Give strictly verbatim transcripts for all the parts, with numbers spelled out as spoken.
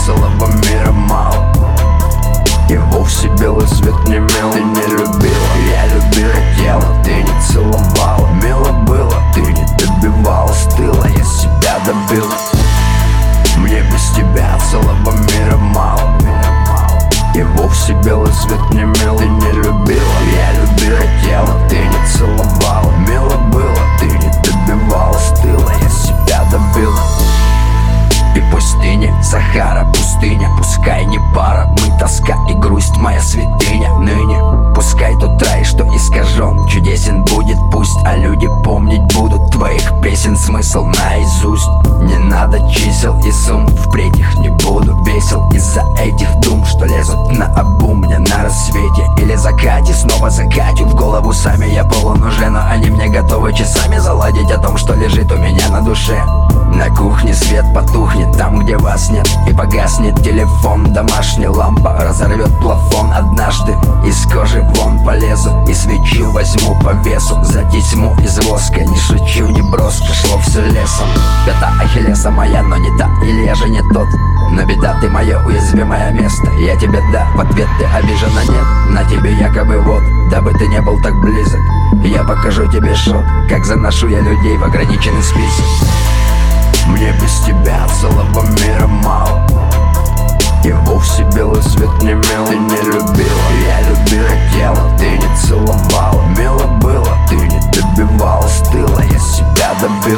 целого мира мало. И вовсе белый свет не мил. Ты не любила, я любил, хотела, ты не целовала. Мило было, ты не добивалась, тыла, я себя добил. Мне без тебя целого мира мало. И вовсе белый свет не мил. Ты не любила, я любил, хотела, ты не целовала. Мило было, ты не добивалась, тыла, я себя добил. И пустыня, Сахара, пустыня, пускай не пара, мы тоска и грусть, моя святыня ныне. Пускай тот рай, что искажен, чудесен будет пусть, а люди помнить будут твоих песен смысл наизусть. Не надо чисел и сумм, впредь их не буду весел из-за этих дум, что лезут на обум мне на рассвете или закате. Снова закатю в голову сами, я полон уже, но они мне готовы часами заладить о том, что лежит у меня на душе. На кухне свет потухнет там, где вас нет, и погаснет телефон, домашняя лампа разорвет плафон. Однажды из кожи вон полезу и свечу возьму по весу за тесьму из воска. Не шучу, не броско, шло все лесом. Пята Ахиллеса моя, но не та, или я же не тот. Но беда, ты мое уязвимое место. Я тебе да, в ответ ты обижена нет. На тебе якобы вот, дабы ты не был так близок, я покажу тебе шот, как заношу я людей в ограниченный список. Мне без тебя целого мира мало. И вовсе белый свет не мил. Ты не любила, я любил, хотела, ты не целовала. Мило было, ты не добивалась, тыла, я себя добил.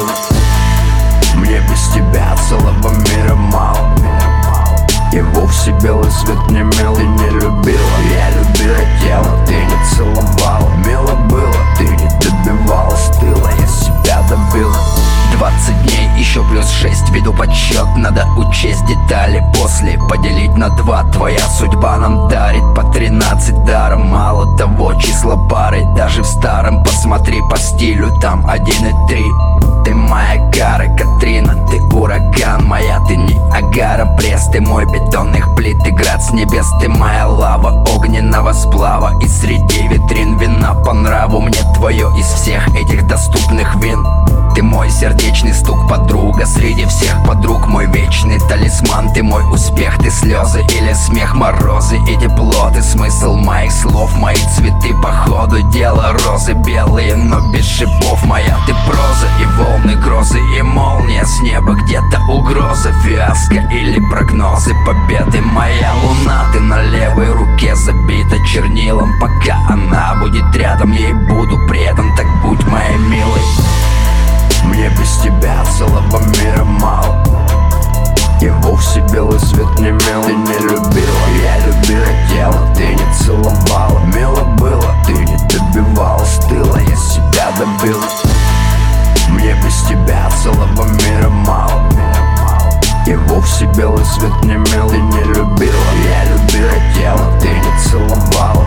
Мне без тебя целого мира мало. И вовсе белый свет не мил. Ты не любила, я любил, хотела, ты не целовала. Мило было, ты не добивалась, тыла, я себя добил. Двадцать дней, еще плюс шесть, веду подсчет. Надо учесть детали, после поделить на два. Твоя судьба нам дарит по тринадцать даром. Мало того, числа пары, даже в старом посмотри по стилю, там один и три. Ты моя Гара, Катрина, ты ураган моя, ты не Агара, Брест, ты мой бетонных плит, ты град с небес, ты моя лава огненного сплава. И среди витрин вина по нраву мне твое из всех этих доступных вин. Ты мой сердечный стук, подруга среди всех подруг, мой вечный талисман. Ты мой успех, ты слезы или смех, морозы и тепло. Ты смысл моих слов, мои цветы по ходу дела. Розы белые, но без шипов, моя ты проза. И волны, грозы и молния с неба, где-то угроза, фиаско или прогнозы победы. Моя луна, ты на левой руке забита чернилом. Пока она будет рядом, ей буду предан, так будь моей милой. Мне без тебя целого мира мало. И вовсе белый свет не мил. Ты не любила, я любил, хотела, ты не целовала. Мило было, ты не добивалась, тыла, я себя добил. Мне без тебя целого мира мало. И вовсе белый свет не мил. Ты не любила, я любил, хотела, ты не целовала.